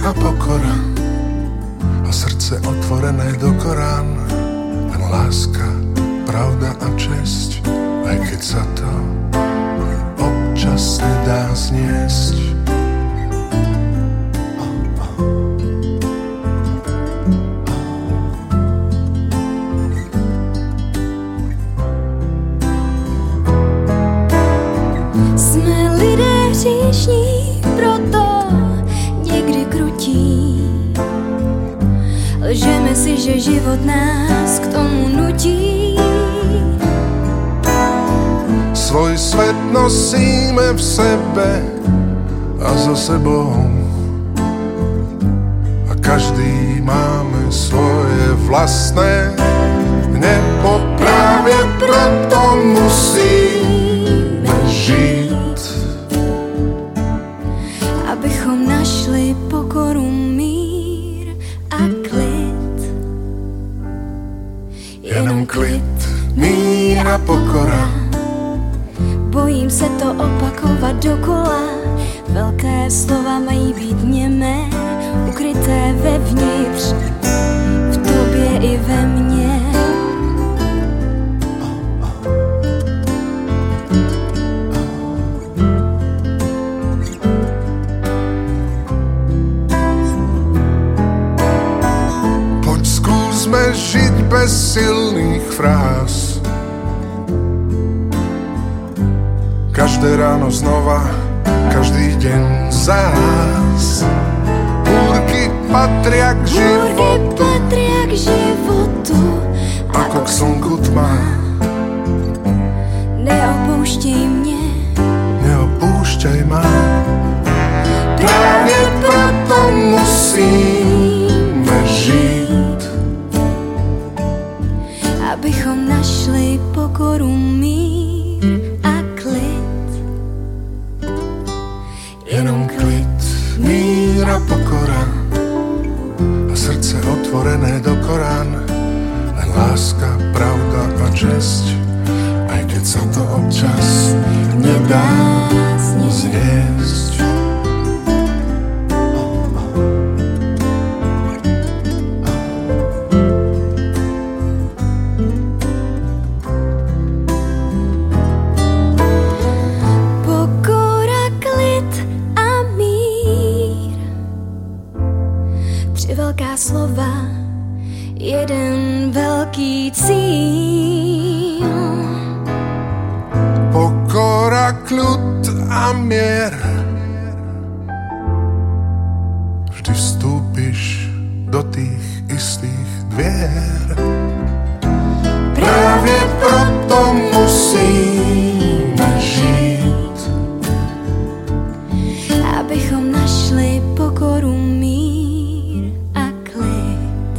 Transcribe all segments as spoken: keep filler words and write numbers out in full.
a pokora a srdce otvorené do Korán. Len láska, pravda a česť, aj keď sa to občas nedá zniesť. Jsme lidé hříšní, proto někdy krutí. Lžeme si, že život nás k tomu nutí. Svoj svet nosíme v sebe a za sebou, a každý máme svoje vlastné nebo. Právě proto musíme žít, abychom našli pokoru, mír a klid. jenom klid, mír a pokora. Bojím se to opakovat dokola. Velké slova mají být němé, ukryté vevnitř, v tobě i ve mně. Poď skúsme žiť bez silných fráz. Každé ráno znova, každý deň zás. Búrky patria k životu, patria k životu, ako k slnku tma. Neopouštěj mě, Neopúšťaj ma. Právě proto musíme žít, abychom našli pokoru, mír a klid. jenom klid, mír a pokora a srdce otvorené do Korán. Len láska, pravda a česť, aj keď sa to občas nedá zniesť. Pokora, klid a mír. Tři velká slova, jeden velký cíl. Pokora, kľud a mier. Vždy vstúpiš do tých istých dvier. Právě proto musíme žít, Abychom našli pokoru, mír a klid.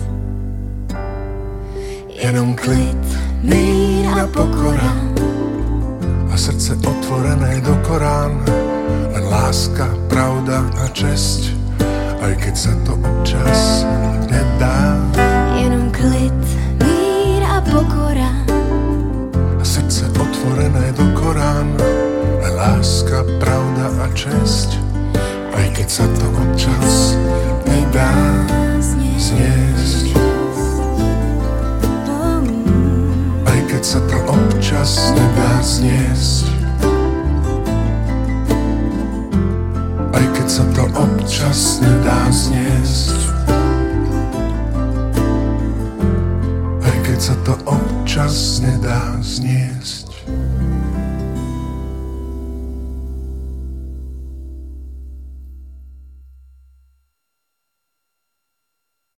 jenom klid, mír a pokora a srdce otvorené do Korán. Len láska, pravda a česť, aj keď sa to občas nedá. Jenom klid, mír a pokora. A srdce otvorené do Korán. Len láska, pravda a česť, aj keď sa to občas nedá zniesť. Aj keď sa to občas nedá zniesť. Aj keď sa to občas nedá zniesť. Aj keď sa to občas nedá zniesť.